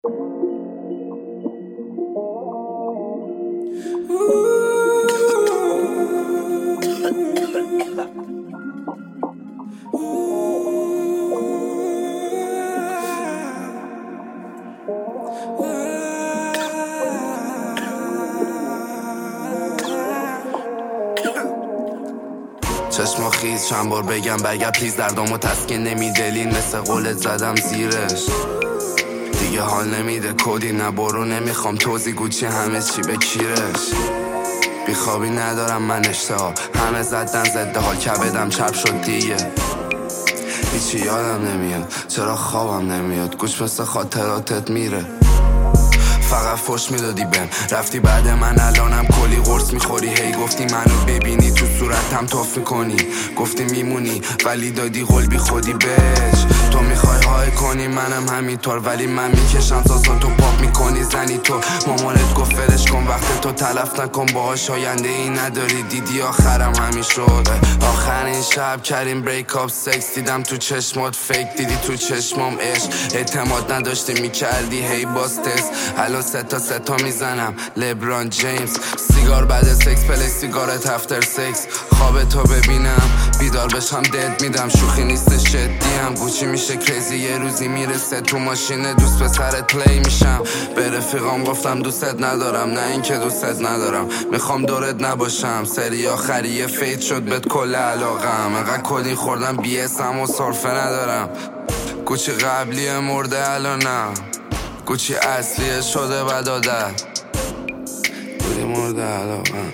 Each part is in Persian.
چشم خیز چند بار بگم پلیز دردامو تسکین نمیدلین مثل قولت زدم زیرش دیگه حال نمیده کدی نه برو نمیخوام توضیح گوچی همه چی به کیرش بیخوابی ندارم من اشتها همه زدن زده حال کبدم چپ شد دیگه هیچی یادم نمیاد چرا خوابم نمیاد گوش مثل خاطراتت میره فقط فش میدادی بهم رفتی بعد من الانم کلی قرص میخوری هی گفتی منو ببینی تو صورتم توف میکنی گفتی میمونی ولی دادی قول بی خودی بهش تو میخوای های کنی منم همینطور ولی من میکشم سازان تو پاپ میکنی زنی تو مامانت گفت فرش کن وقت تو تلف نکن باهاش آینده ای نداری دیدی آخرم همین شده آخرین شب کردیم بریک اپ سکس دیدم تو چشمات فیک دیدی تو چشمام عشق اعتماد نداشتی میکردی هی باز تست الان ستا میزنم لبران جیمز سیگار بعد سکس پلی سیگارت افتر سکس خواب تو ببینم بیدار بشم دد میدم شوخی نیست شدیم گوچی میشه کریزی یه روزی میرسه تو ماشین دوست به سرت پلی میشم به رفیقام گفتم دوستت ندارم نه اینکه دوستت ندارم میخوام دورت نباشم سری آخری فیت شد بهت کل علاقم انقدر کدین خوردم بیسم و صرفه ندارم گوچی قبلی مرده الانم گوچی اصلیه شده بد عادت بودی مورد علاقم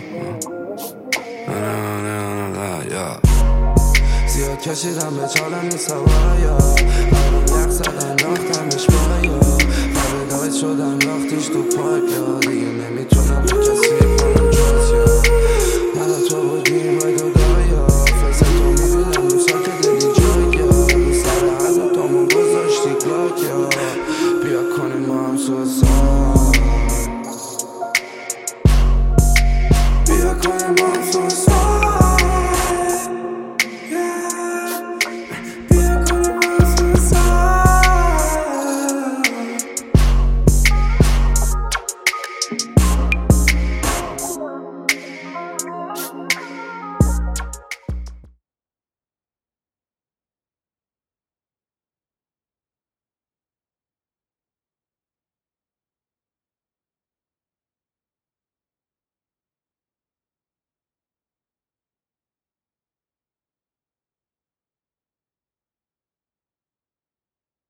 زیاد کشیدم به چالم نیسابا یا یخ زدم لاختمش با یا قبل شدم لاختیش تو پاک یا دیگه نمیتونم با کسی کنم جاز یا من تو بودیم باید و دایا فیس تو میبینم روسا که دلی جای یا سر حد تو من گذاشتی کلاک یا بیا کنیم با هم سوزان